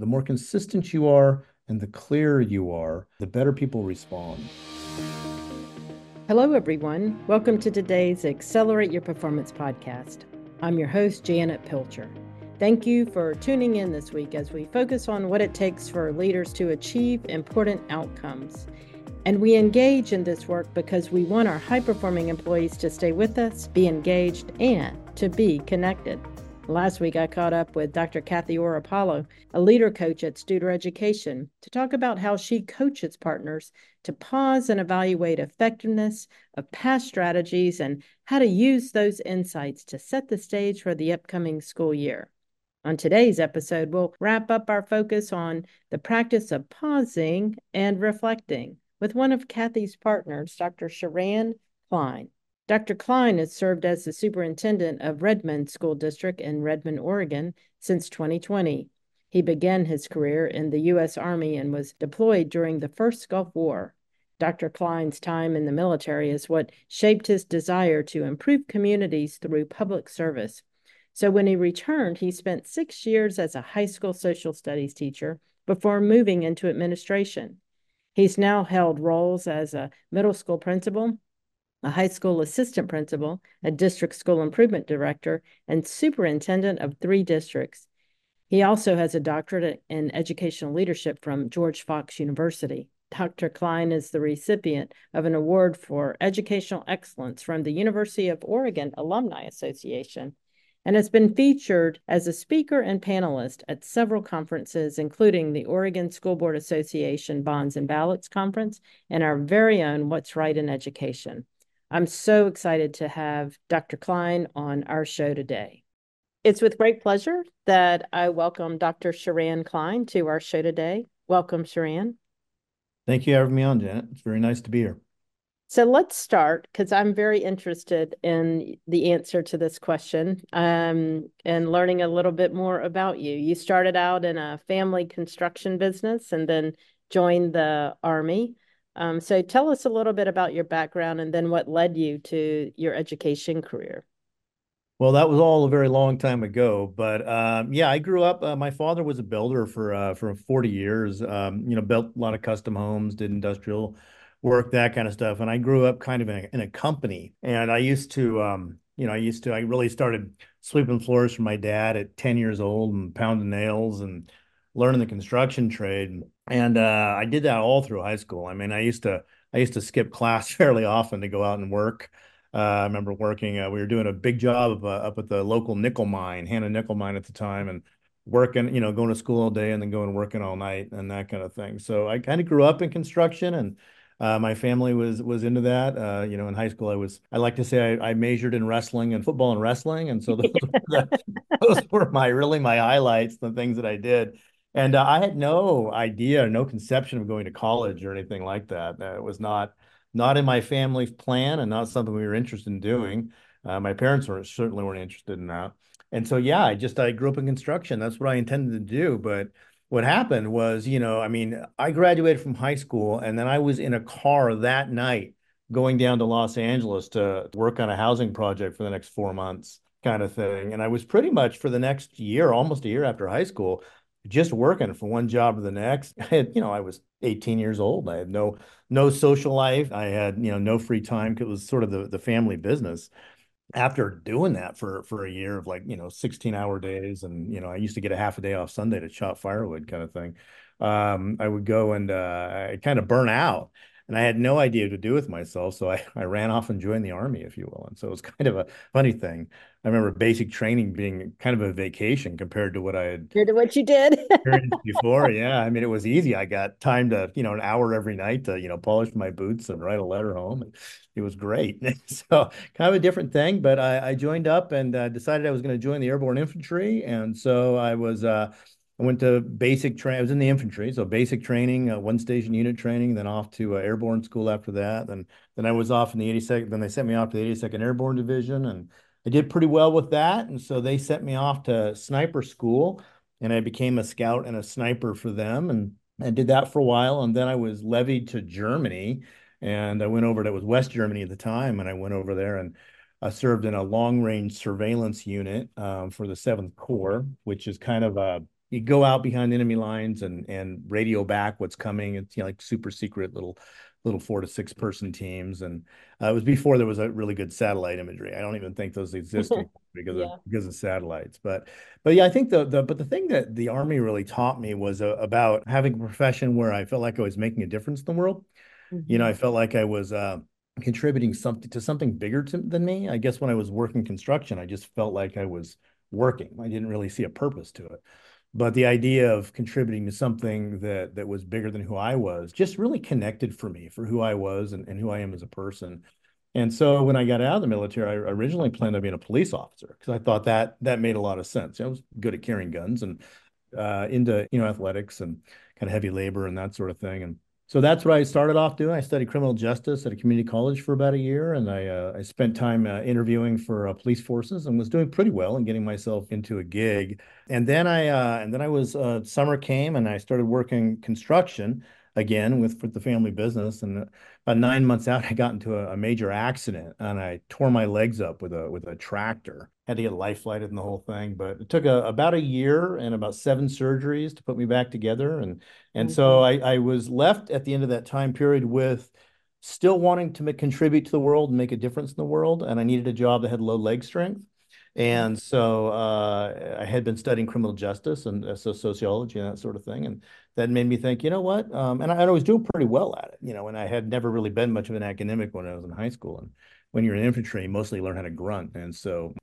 the more consistent you are and the clearer you are, the better people respond. Hello, everyone. Welcome to today's Accelerate Your Performance podcast. I'm your host, Janet Pilcher. Thank you for tuning in this week as we focus on what it takes for leaders to achieve important outcomes. And we engage in this work because we want our high-performing employees to stay with us, be engaged, and to be connected. Last week, I caught up with Dr. Kathy Orapollo, a leader coach at Studer Education, to talk about how she coaches partners to pause and evaluate effectiveness of past strategies and how to use those insights to set the stage for the upcoming school year. On today's episode, we'll wrap up our focus on the practice of pausing and reflecting with one of Kathy's partners, Dr. Sharan Klein. Dr. Klein has served as the superintendent of Redmond School District in Redmond, Oregon since 2020. He began his career in the U.S. Army and was deployed during the first Gulf War. Dr. Klein's time in the military is what shaped his desire to improve communities through public service. So when he returned, he spent 6 years as a high school social studies teacher before moving into administration. He's now held roles as a middle school principal, a high school assistant principal, a district school improvement director, and superintendent of 3 districts. He also has a doctorate in educational leadership from George Fox University. Dr. Klein is the recipient of an award for educational excellence from the University of Oregon Alumni Association and has been featured as a speaker and panelist at several conferences, including the Oregon School Board Association Bonds and Ballots Conference and our very own What's Right in Education. I'm so excited to have Dr. Klein on our show today. It's with great pleasure that I welcome Dr. Sharan Klein to our show today. Welcome, Sharan. Thank you for having me on, Janet. It's very nice to be here. So let's start because I'm very interested in the answer to this question and learning a little bit more about you. You started out in a family construction business and then joined the Army. So tell us a little bit about your background and then what led you to your education career. Well, that was all a very long time ago, but yeah, I grew up. My father was a builder for 40 years. Built a lot of custom homes, did industrial work, that kind of stuff. And I grew up kind of in a company. And I used to, I really started sweeping floors for my dad at 10 years old and pounding nails and learning the construction trade. And I did that all through high school. I mean, I used to skip class fairly often to go out and work. I remember working, we were doing a big job up at the local nickel mine, Hannah Nickel Mine at the time, and working, going to school all day and then going working all night and that kind of thing. So I kind of grew up in construction and my family was into that. In high school, I like to say I majored in wrestling and football and wrestling. And so those were my highlights, the things that I did. And I had no idea, no conception of going to college or anything like that. It was not in my family's plan and not something we were interested in doing. My parents certainly weren't interested in that. And so, yeah, I grew up in construction. That's what I intended to do. But what happened was, I mean, I graduated from high school and then I was in a car that night going down to Los Angeles to work on a housing project for the next 4 months kind of thing. And I was pretty much for the next year, almost a year after high school, just working from one job to the next. I was 18 years old. I had no social life. I had, no free time because it was sort of the family business. After doing that for a year of 16-hour days, and I used to get a half a day off Sunday to chop firewood kind of thing. I would go and I kind of burn out. And I had no idea what to do with myself. So I ran off and joined the army, if you will. And so it was kind of a funny thing. I remember basic training being kind of a vacation compared to what I had You're to what you did. experienced before. Yeah. I mean, it was easy. I got time to, an hour every night to, polish my boots and write a letter home. And it was great. So kind of a different thing, but I joined up and decided I was going to join the airborne infantry. And so I went to basic training. I was in the infantry, so basic training, one station unit training, then off to airborne school after that. Then I was off in the 82nd. Then they sent me off to the 82nd Airborne Division, and I did pretty well with that. And so they sent me off to sniper school, and I became a scout and a sniper for them, and I did that for a while. And then I was levied to Germany, and I went over to it was West Germany at the time, and I went over there and I served in a long range surveillance unit for the 7th Corps, which is kind of a you go out behind enemy lines and radio back what's coming. It's, you know, like super secret little 4 to 6 person teams. And it was before there was a really good satellite imagery. I don't even think those exist anymore Yeah. because of satellites. But yeah, I think but the thing that the Army really taught me was about having a profession where I felt like I was making a difference in the world. You know, Hmm. I felt like I was contributing something to something bigger than me. I guess when I was working construction, I just felt like I was working. I didn't really see a purpose to it. But the idea of contributing to something that was bigger than who I was just really connected for me for who I was and who I am as a person. And so when I got out of the military, I originally planned on being a police officer because I thought that made a lot of sense. I was good at carrying guns and into, you know, athletics and kind of heavy labor and that sort of thing. And so that's what I started off doing. I studied criminal justice at a community college for about a year, and I spent time interviewing for police forces and was doing pretty well and getting myself into a gig. And then I was summer came and I started working construction again with the family business. And about 9 months out, I got into a major accident and I tore my legs up with a tractor. Had to get life flighted and the whole thing, but it took about a year and about 7 surgeries to put me back together. And so Hmm. I was left at the end of that time period with still wanting to contribute to the world and make a difference in the world. And I needed a job that had low leg strength. And so I had been studying criminal justice and sociology and that sort of thing. And that made me think, you know what? And I was doing pretty well at it, you know, and I had never really been much of an academic when I was in high school. And when you're in infantry, you mostly learn how to grunt. And so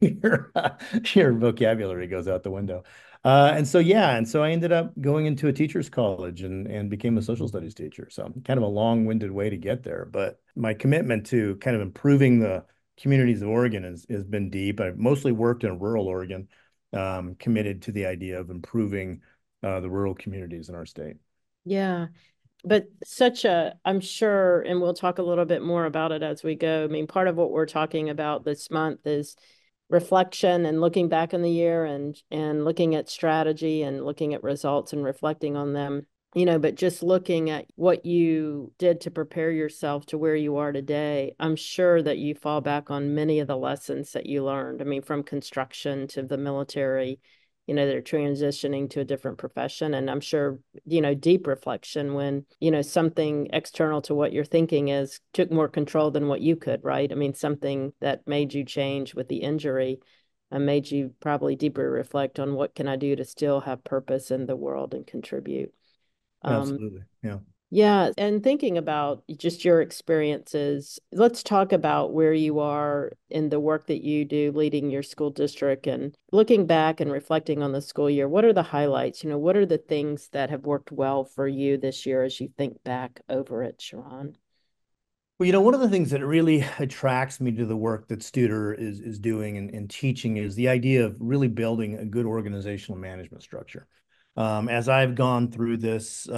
your vocabulary goes out the window. And so I ended up going into a teacher's college and became a social studies teacher. So kind of a long-winded way to get there. But my commitment to kind of improving the communities of Oregon has been deep. I've mostly worked in rural Oregon, committed to the idea of improving the rural communities in our state. Yeah. But I'm sure, and we'll talk a little bit more about it as we go. I mean, part of what we're talking about this month is reflection and looking back on the year and looking at strategy and looking at results and reflecting on them. But just looking at what you did to prepare yourself to where you are today, I'm sure that you fall back on many of the lessons that you learned. I mean, from construction to the military, they're transitioning to a different profession. And I'm sure, deep reflection when, something external to what you're thinking is took more control than what you could, right? I mean, something that made you change with the injury and made you probably deeper reflect on what can I do to still have purpose in the world and contribute. Um, Absolutely. Yeah. yeah, and thinking about just your experiences, let's talk about where you are in the work that you do leading your school district and looking back and reflecting on the school year. What are the highlights? What are the things that have worked well for you this year as you think back over it, Sharon? Well, you know, one of the things that really attracts me to the work that Studer is doing and teaching is the idea of really building a good organizational management structure. As I've gone through this,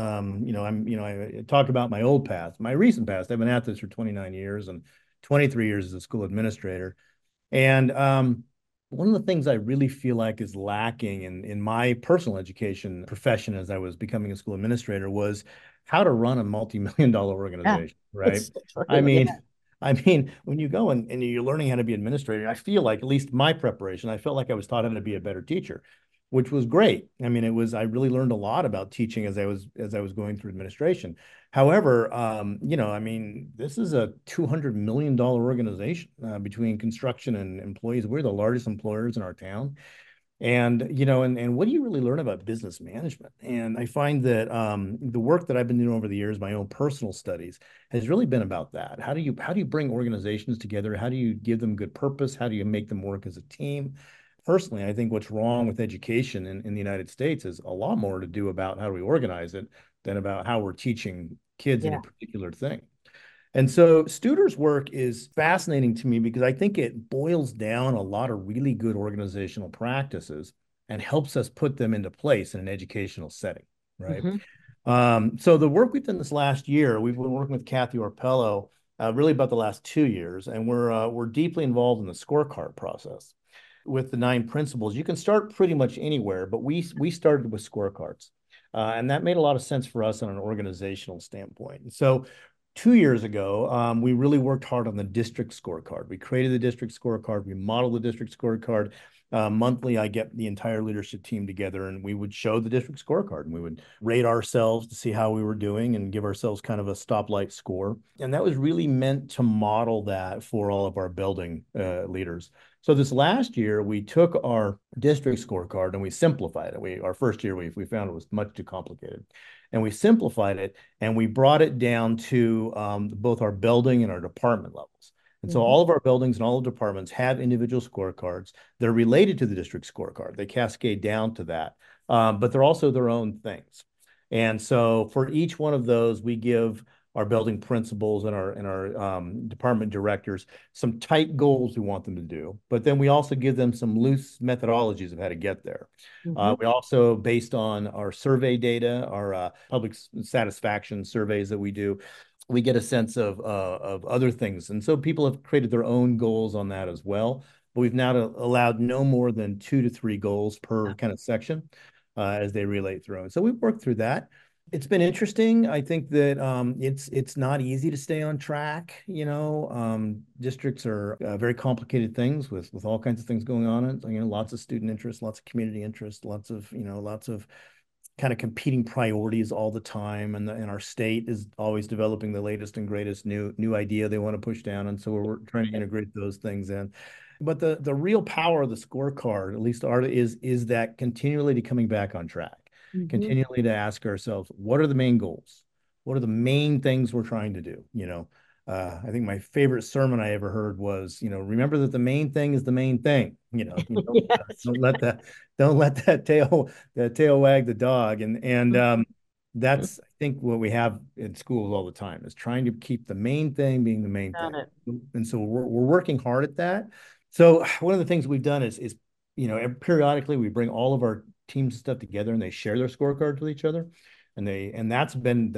I talk about my old past, my recent past. I've been at this for 29 years and 23 years as a school administrator. And one of the things I really feel like is lacking in my personal education profession as I was becoming a school administrator was how to run a multi-million dollar Yeah, organization, right? it's I true. Yeah. mean, I mean, when you go and you're learning how to be administrator, I feel like, at least my preparation, I felt like I was taught how to be a better teacher, which was great. I mean, I really learned a lot about teaching as I was going through administration. However, I mean, this is a $200 million organization between construction and employees. We're the largest employers in our town. And what do you really learn about business management? And I find that the work that I've been doing over the years, my own personal studies, has really been about that. How do you bring organizations together? How do you give them good purpose? How do you make them work as a team? Personally, I think what's wrong with education in the United States is a lot more to do about how do we organize it than about how we're teaching kids any Yeah. particular thing. And so Studer's work is fascinating to me because I think it boils down a lot of really good organizational practices and helps us put them into place in an educational setting, right? Hmm. So the work we've done this last year, we've been working with Kathy Orpello really about the last 2 years, and we're deeply involved in the scorecard process with the 9 principles. You can start pretty much anywhere, but we started with scorecards. And that made a lot of sense for us on an organizational standpoint. And so 2 years ago, we really worked hard on the district scorecard. We created the district scorecard, we modeled the district scorecard, monthly, I get the entire leadership team together and we would show the district scorecard and we would rate ourselves to see how we were doing and give ourselves kind of a stoplight score. And that was really meant to model that for all of our building leaders. So this last year, we took our district scorecard and we simplified it. Our first year, we found it was much too complicated. And we simplified it and we brought it down to both our building and our department levels. And so Mhm. all of our buildings and all the departments have individual scorecards. They're related to the district scorecard. They cascade down to that, but they're also their own things. And so for each one of those, we give our building principals and our department directors some tight goals we want them to do. But then we also give them some loose methodologies of how to get there. Mhm. We also, based on our survey data, our public satisfaction surveys that we do, we get a sense of other things. And so people have created their own goals on that as well. But we've now allowed no more than 2 to 3 goals per kind of section as they relate through. And so we've worked through that. It's been interesting. I think that it's not easy to stay on track. Districts are very complicated things with all kinds of things going on. And lots of student interest, lots of community interest, lots of kind of competing priorities all the time, and our state is always developing the latest and greatest new idea they want to push down, and so we're trying to integrate those things in. But the real power of the scorecard, at least art, is that continually coming back on track, Mhm. continually to ask ourselves, what are the main goals? What are the main things we're trying to do? I think my favorite sermon I ever heard was, remember that the main thing is the main thing. Yes. Don't let that don't let that tail wag the dog. And that's I think what we have in schools all the time is trying to keep the main thing being the main Got thing. it. And so we're working hard at that. So one of the things we've done is periodically we bring all of our team stuff together and they share their scorecards with each other. And that's been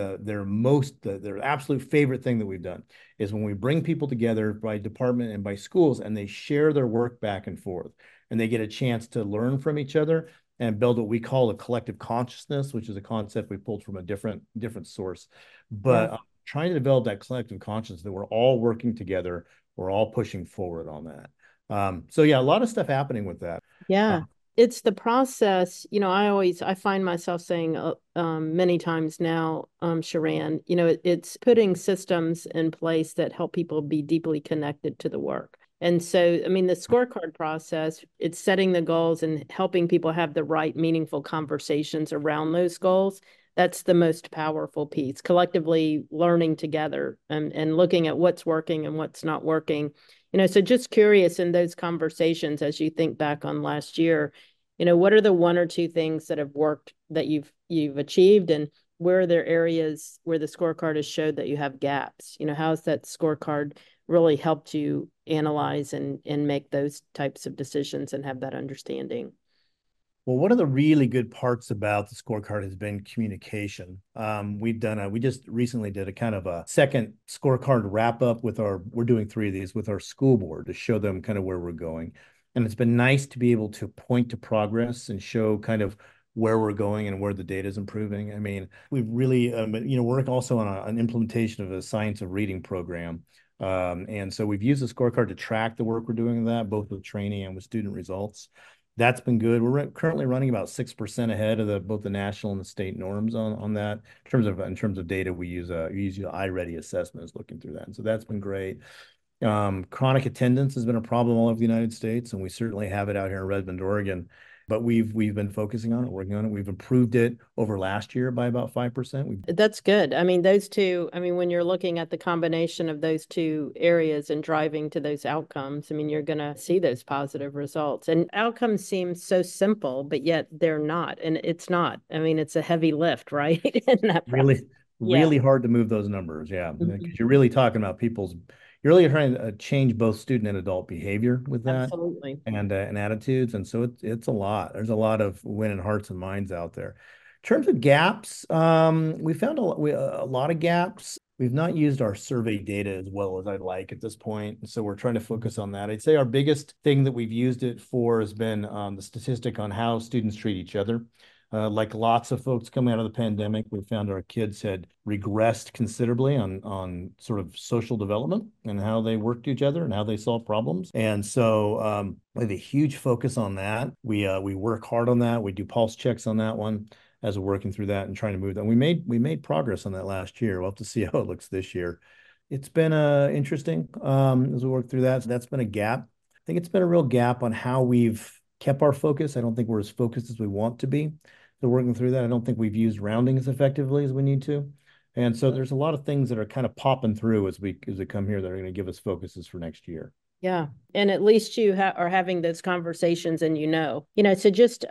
their absolute favorite thing that we've done is when we bring people together by department and by schools and they share their work back and forth and they get a chance to learn from each other and build what we call a collective consciousness, which is a concept we pulled from a different source. Yeah. But trying to develop that collective consciousness that we're all working together, we're all pushing forward on that. So yeah, a lot of stuff happening with that. Uh, Yeah. It's the process. I find myself saying many times now, Sharan, it's putting systems in place that help people be deeply connected to the work. And so, I mean, the scorecard process, it's setting the goals and helping people have the right, meaningful conversations around those goals. That's the most powerful piece, collectively learning together and looking at what's working and what's not working. So just curious in those conversations as you think back on last year, what are the one or two things that have worked that you've achieved, and where are there areas where the scorecard has showed that you have gaps? How has that scorecard really helped you analyze and make those types of decisions and have that understanding? Well, one of the really good parts about the scorecard has been communication. We just recently did a kind of a second scorecard wrap up we're doing 3 of these with our school board to show them kind of where we're going. And it's been nice to be able to point to progress and show kind of where we're going and where the data is improving. I mean, we've really, work also on an implementation of a science of reading program. And so we've used the scorecard to track the work we're doing in that, both with training and with student results. That's been good. We're currently running about 6% ahead of both the national and the state norms on that. In terms of data, we use iReady assessments looking through that. And so that's been great. Chronic attendance has been a problem all over the United States, and we certainly have it out here in Redmond, Oregon. But we've been focusing on it, working on it. We've improved it over last year by about 5%. That's good. I mean, those two, I mean, when you're looking at the combination of those two areas and driving to those outcomes, I mean, you're going to see those positive results. And outcomes seem so simple, but yet they're not. And it's not. I mean, it's a heavy lift, right? In that process. Really, Yeah. really hard to move those numbers. Yeah, Mhm. because you're really talking about you're really trying to change both student and adult behavior with that Absolutely. and attitudes. And so it's a lot. There's a lot of winning hearts and minds out there. In terms of gaps, we found a lot of gaps. We've not used our survey data as well as I'd like at this point. And so we're trying to focus on that. I'd say our biggest thing that we've used it for has been the statistic on how students treat each other. Like lots of folks coming out of the pandemic, we found our kids had regressed considerably on sort of social development and how they work together and how they solve problems. And so we have a huge focus on that. We work hard on that. We do pulse checks on that one as we're working through that and trying to move that. We made progress on that last year. We'll have to see how it looks this year. It's been interesting as we work through that. So that's been a gap. I think it's been a real gap on how we've kept our focus. I don't think we're as focused as we want to be. So working through that, I don't think we've used rounding as effectively as we need to. And so there's a lot of things that are kind of popping through as we come here that are going to give us focuses for next year. Yeah. And at least you are having those conversations and so just,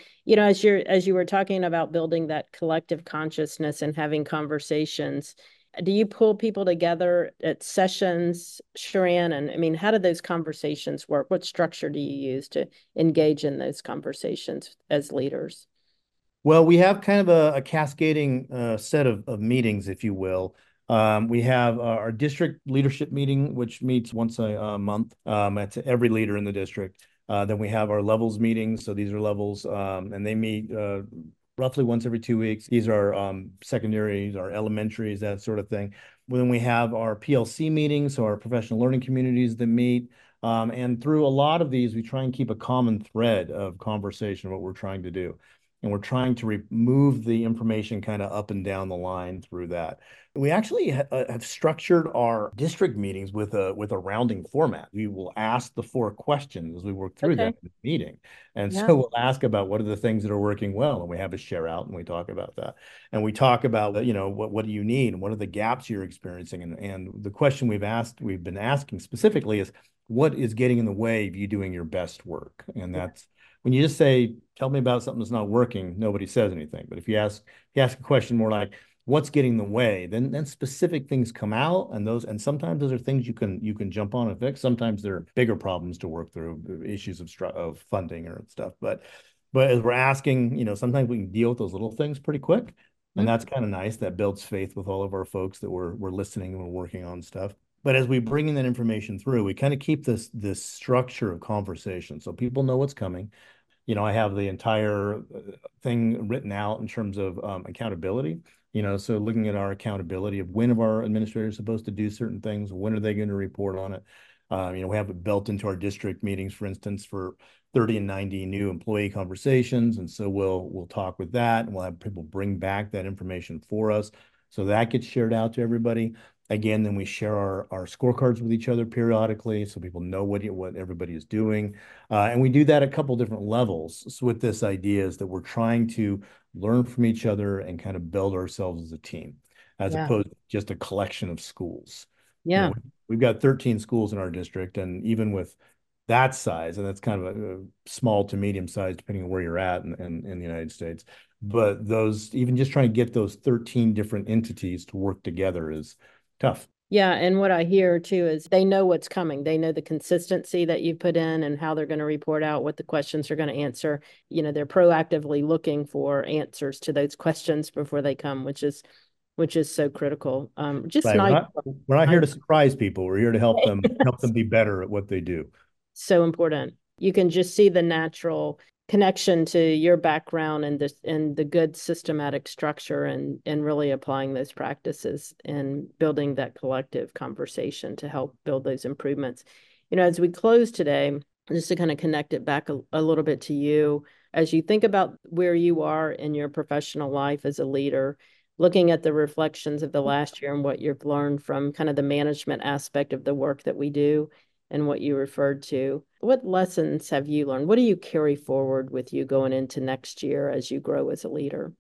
as you were talking about building that collective consciousness and having conversations, do you pull people together at sessions, Sharon? And I mean, how do those conversations work? What structure do you use to engage in those conversations as leaders? Well, we have kind of a cascading set of meetings, if you will. We have our district leadership meeting, which meets once a month. That's every leader in the district. Then we have our levels meetings. So these are levels, and they meet roughly once every 2 weeks. These are secondaries, our elementaries, that sort of thing. Then we have our PLC meetings, so our professional learning communities that meet. And through a lot of these, we try and keep a common thread of conversation, what we're trying to do. And we're trying to remove the information kind of up and down the line through that. We actually have structured our district meetings with a rounding format. We will ask the four questions as we work through Okay. that in the meeting. And Yeah. so we'll ask about what are the things that are working well, and we have a share out and we talk about that. And we talk about, what do you need and what are the gaps you're experiencing? And the question we've been asking specifically is what is getting in the way of you doing your best work? And that's when you just say, tell me about something that's not working, nobody says anything. But if you ask a question more like, what's getting in the way, then specific things come out, and sometimes those are things you can jump on and fix. Sometimes there are bigger problems to work through, issues of funding or stuff. But as we're asking, sometimes we can deal with those little things pretty quick. And Mhm. that's kind of nice. That builds faith with all of our folks that we're listening and we're working on stuff. But as we bring in that information through, we kind of keep this structure of conversation so people know what's coming. I have the entire thing written out in terms of accountability. So looking at our accountability of when are our administrators supposed to do certain things, when are they going to report on it? We have it built into our district meetings, for instance, for 30 and 90 new employee conversations. And so we'll talk with that, and we'll have people bring back that information for us. So that gets shared out to everybody. Again, then we share our scorecards with each other periodically so people know what everybody is doing. And we do that at a couple different levels. So with this idea is that we're trying to learn from each other and kind of build ourselves as a team, as Yeah. opposed to just a collection of schools. Yeah. We've got 13 schools in our district, and even with that size, and that's kind of a small to medium size, depending on where you're at in the United States. But those, even just trying to get those 13 different entities to work together is tough. Yeah, and what I hear too is they know what's coming. They know the consistency that you put in and how they're going to report out, what the questions are going to answer. They're proactively looking for answers to those questions before they come, which is so critical. Just Right. We're nice, not we're not here nice. to surprise people. We're here to help them be better at what they do. So important. You can just see the natural connection to your background and the good systematic structure and really applying those practices and building that collective conversation to help build those improvements. As we close today, just to kind of connect it back a little bit to you, as you think about where you are in your professional life as a leader, looking at the reflections of the last year and what you've learned from kind of the management aspect of the work that we do and what you referred to. What lessons have you learned? What do you carry forward with you going into next year as you grow as a leader?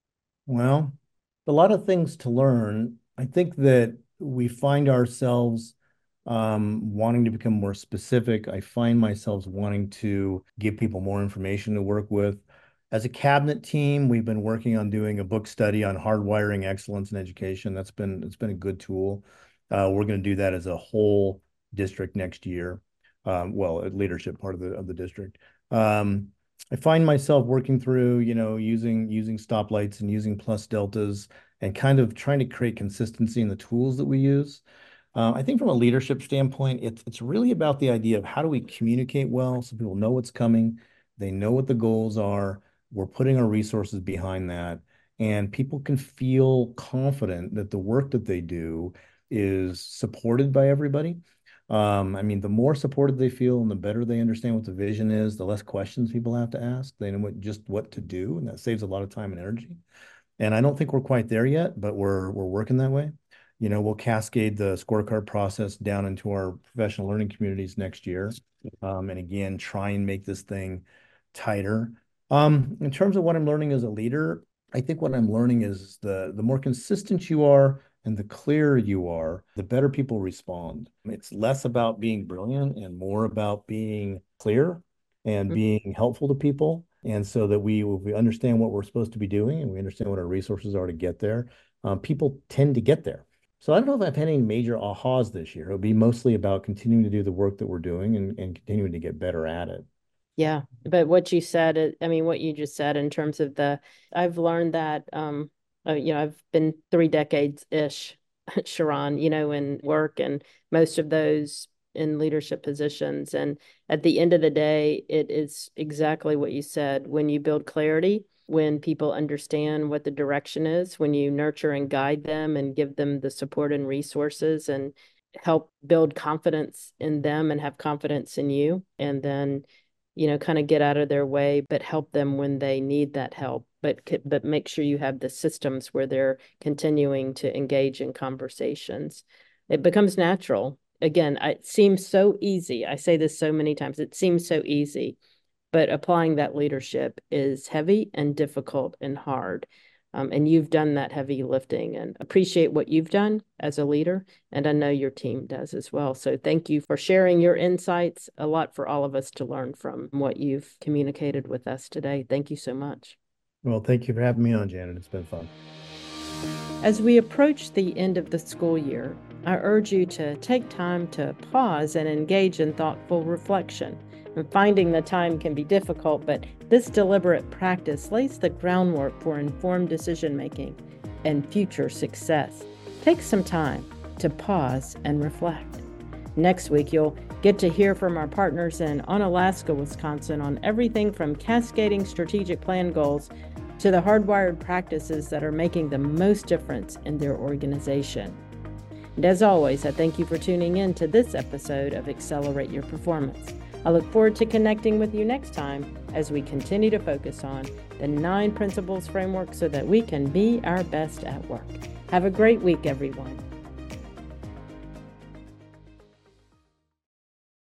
Well, a lot of things to learn. I think that we find ourselves wanting to become more specific. I find myself wanting to give people more information to work with. As a cabinet team, we've been working on doing a book study on hardwiring excellence in education. It's been a good tool. We're going to do that as a whole district next year. Well, a leadership part of the district. Um, I find myself working through, using stoplights and using plus deltas and kind of trying to create consistency in the tools that we use. I think from a leadership standpoint, it's really about the idea of how do we communicate well so people know what's coming, they know what the goals are, We're putting our resources behind that, and people can feel confident that the work that they do is supported by everybody. I mean, the more supported they feel and the better they understand what the vision is, the less questions people have to ask. They know just what to do, and that saves a lot of time and energy. And I don't think we're quite there yet, but we're working that way. We'll cascade the scorecard process down into our professional learning communities next year. And again, try and make this thing tighter. In terms of what I'm learning as a leader, I think what I'm learning is the more consistent you are and the clearer you are, the better people respond. It's less about being brilliant and more about being clear and being helpful to people. And so that we understand what we're supposed to be doing and we understand what our resources are to get there, people tend to get there. So I don't know if I've had any major ahas this year. It'll be mostly about continuing to do the work that we're doing and continuing to get better at it. Yeah, but what you said, I mean, what you just said in terms of I've learned that, I've been 3 decades-ish, Sharon, in work and most of those in leadership positions. And at the end of the day, it is exactly what you said. When you build clarity, when people understand what the direction is, when you nurture and guide them and give them the support and resources and help build confidence in them and have confidence in you, and then kind of get out of their way, but help them when they need that help. But make sure you have the systems where they're continuing to engage in conversations. It becomes natural. Again, it seems so easy. I say this so many times. It seems so easy, but applying that leadership is heavy and difficult and hard. And you've done that heavy lifting, and appreciate what you've done as a leader. And I know your team does as well. So thank you for sharing your insights. A lot for all of us to learn from what you've communicated with us today. Thank you so much. Well, thank you for having me on, Janet. It's been fun. As we approach the end of the school year, I urge you to take time to pause and engage in thoughtful reflection. And finding the time can be difficult, but this deliberate practice lays the groundwork for informed decision-making and future success. Take some time to pause and reflect. Next week, you'll get to hear from our partners in Onalaska, Wisconsin on everything from cascading strategic plan goals to the hardwired practices that are making the most difference in their organization. And as always, I thank you for tuning in to this episode of Accelerate Your Performance. I look forward to connecting with you next time as we continue to focus on the 9 principles framework so that we can be our best at work. Have a great week, everyone.